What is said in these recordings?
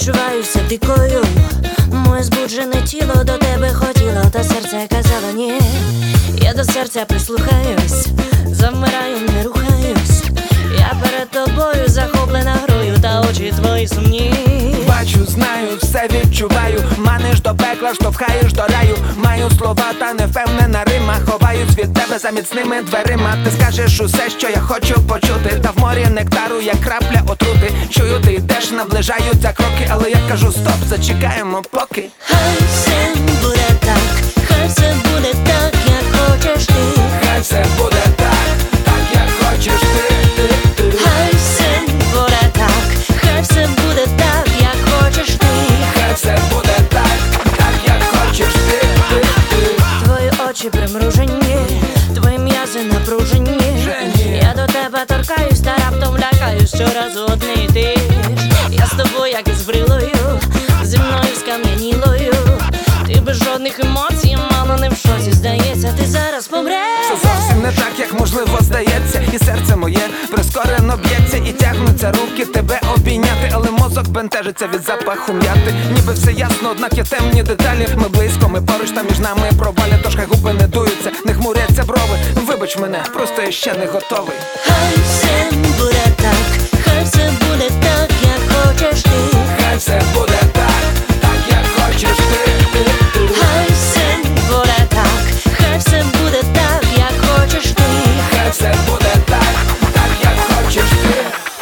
почуваюся дикою. Моє збуджене тіло до тебе хотіло, та серце казало ні. Я до серця прислухаюсь, завмираю, не рухаюсь. Я перед тобою захоплена грою, та очі твої сумні. Бачу, знаю, все відчуваю. Маниш до пекла, штовхаєш до раю. Маю слова, та невпевнена рима. Ховаюсь від тебе за міцними дверима. Ти скажеш усе, що я хочу почути. Та в морі нектару, як крапля отрути. Чую, ти йдеш, наближаються кроки. Але я кажу стоп, зачекаємо поки. Хай все буде так, хай все буде так, як хочеш ти. Хай все буде так, так як хочеш ти. Хай все буде так, хай все буде так, як хочеш ти. Хай все буде так, так як хочеш ти. Твої очі примружені, твої м'язи напружені. Я до тебе торкаюсь, та раптом лякаюсь щоразу одне й ти ж. Я з тобою, як із брилою, зі мною скам'янілою. Ти без жодних емоцій, мало не в шоці. Здається, ти зараз помреш. Все зовсім не так, як можливо здається. І серце моє прискорено б'ється. І тягнуться руки тебе обійняти. Але мозок бентежиться від запаху м'яти. Ніби все ясно, однак є темні деталі. Ми близько, ми поруч, та між нами проваля. Тож хай губи не дуються, не хмуряться брови. Вибач мене, просто я ще не готовий. Хай все буде так, хай все буде так, як хочеш ти. Хай все буде так, так як хочеш ти. Хай все буде так, хай все буде так, як хочеш ти. Хай все буде так, так як хочеш ти.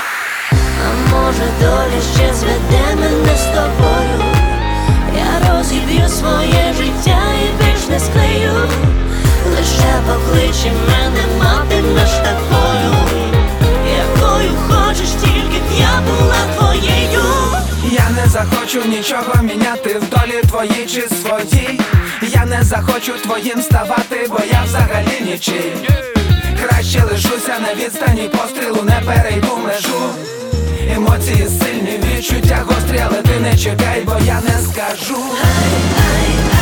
А може доля ще зведе мене з тобою. Я розіб'ю своє життя і більш не склею. Лише покличе мене, матимеш такою, якою хочеш, тільки б я була твоєю. Я не захочу нічого міняти в долі твоїй чи своїй. Я не захочу твоїм ставати, бо я взагалі нічий. Краще лишуся на відстані пострілу, не перейду межу. Емоції сильні, відчуття гострі, але ти не чекай, бо я не скажу. Ай, ай,